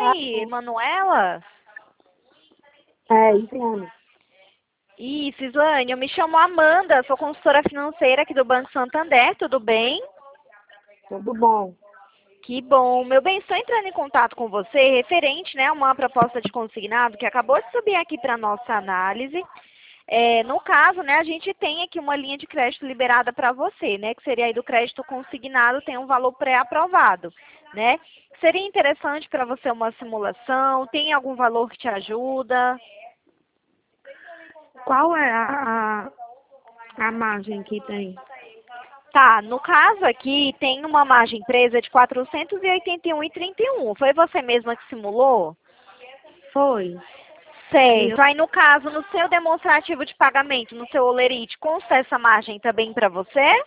Islane, Manuela? Islane. Isso, Islane, eu me chamo Amanda, sou consultora financeira aqui do Banco Santander, tudo bem? Tudo bom. Que bom. Meu bem, estou entrando em contato com você referente, né, a uma proposta de consignado que acabou de subir aqui para nossa análise. No caso, né, a gente tem aqui uma linha de crédito liberada para você, né, que seria aí do crédito consignado, tem um valor pré-aprovado, né? Seria interessante para você uma simulação? Tem algum valor que te ajuda? Qual é a margem que tem? Tá, no caso aqui tem uma margem presa de 481,31. Foi você mesma que simulou? Foi. Certo. Aí no caso, no seu demonstrativo de pagamento, no seu Olerite, consta essa margem também para você?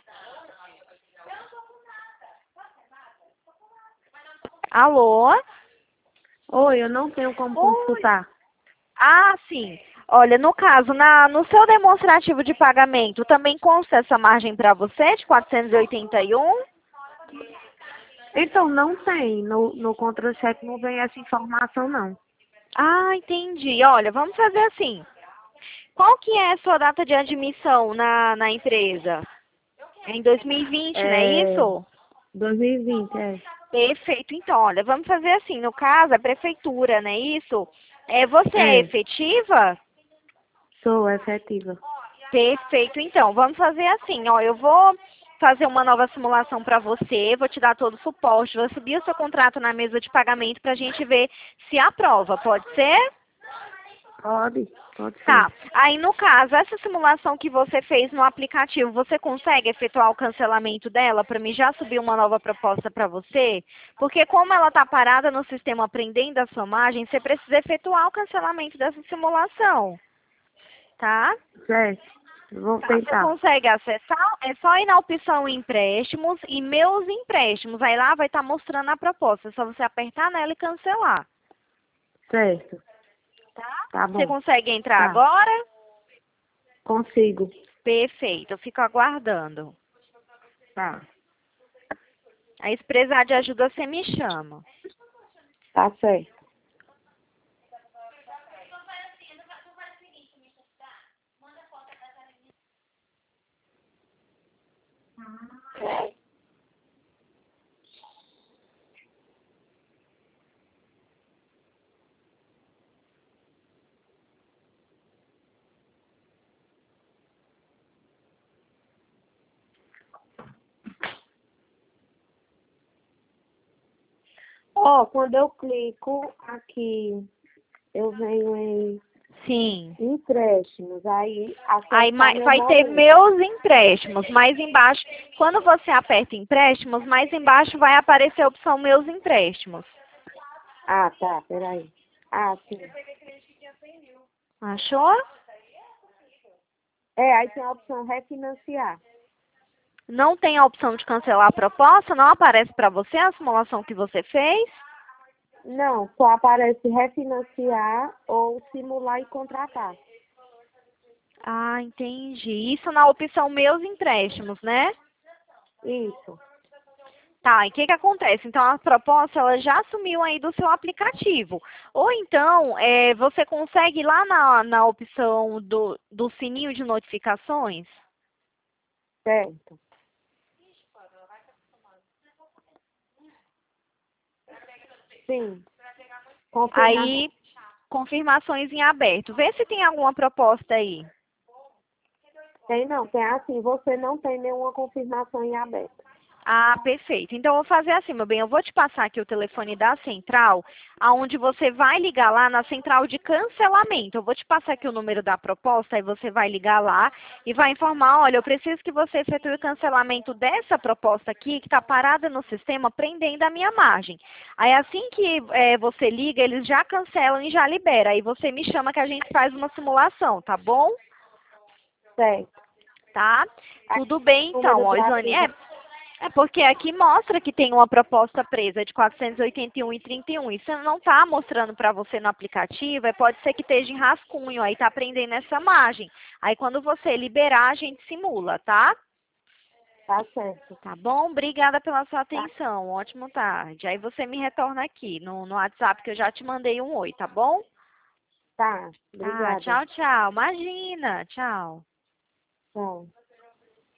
Alô? Oi, eu não tenho como consultar. Ah, sim. Olha, no caso, no seu demonstrativo de pagamento, também consta essa margem para você de 481? Então, não tem. No contra-cheque não vem essa informação, não. Ah, entendi. Olha, vamos fazer assim. Qual que é a sua data de admissão na empresa? É em 2020, não é É isso? 2020, Perfeito. Então, olha, vamos fazer assim. No caso, a prefeitura, não é isso? Você é efetiva? Sou efetiva. Perfeito. Então, vamos fazer assim. Ó, eu vou fazer uma nova simulação para você, vou te dar todo o suporte, vou subir o seu contrato na mesa de pagamento para a gente ver se aprova. Pode ser? Pode ser. Tá. Aí, no caso, essa simulação que você fez no aplicativo, você consegue efetuar o cancelamento dela para mim já subir uma nova proposta para você? Porque como ela está parada no sistema aprendendo a sua margem, você precisa efetuar o cancelamento dessa simulação. Tá? Certo. Vou Tá, você tentar. consegue acessar? É só ir na opção empréstimos e meus empréstimos. Aí lá vai estar mostrando a proposta. É só você apertar nela e cancelar. Certo. Tá Você bom. consegue entrar Tá. agora? Consigo. Perfeito, eu fico aguardando. Tá. Aí se precisar de ajuda, você me chama. Tá certo. Ó, quando eu clico aqui, eu venho em Sim. empréstimos. Aí Aí acessar meu vai ter momento. meus empréstimos. Mais embaixo, quando você aperta empréstimos, mais embaixo vai aparecer a opção meus empréstimos. Ah, tá. Peraí. Ah, sim. Achou? Aí tem a opção refinanciar. Não tem a opção de cancelar a proposta? Não aparece para você a simulação que você fez? Não, só aparece refinanciar ou simular e contratar. Ah, entendi. Isso na opção meus empréstimos, né? Isso. Tá, e o que que acontece? Então, a proposta, ela já sumiu aí do seu aplicativo. Ou então, você consegue ir lá na opção do sininho de notificações? Certo. Sim. Confirmar. Aí, confirmações em aberto. Vê se tem alguma proposta aí. Tem não, tem assim, você não tem nenhuma confirmação em aberto. Ah, perfeito. Então, eu vou fazer assim, meu bem. Eu vou te passar aqui o telefone da central, aonde você vai ligar lá na central de cancelamento. Eu vou te passar aqui o número da proposta, aí você vai ligar lá e vai informar, olha, eu preciso que você efetue o cancelamento dessa proposta aqui, que está parada no sistema, prendendo a minha margem. Aí, assim que você liga, eles já cancelam e já libera. Aí você me chama que a gente faz uma simulação, tá bom? Certo. Tá? Tudo bem, então, Número ó, de Islane. aviso. É porque aqui mostra que tem uma proposta presa de 481,31. Isso não está mostrando para você no aplicativo, pode ser que esteja em rascunho, aí está prendendo essa margem. Aí quando você liberar, a gente simula, tá? Tá certo. Tá bom? Obrigada pela sua atenção. Ótima tarde. Aí você me retorna aqui no WhatsApp que eu já te mandei um oi, tá bom? Tá, Tá, obrigada. tchau, tchau. Imagina, tchau. Tchau.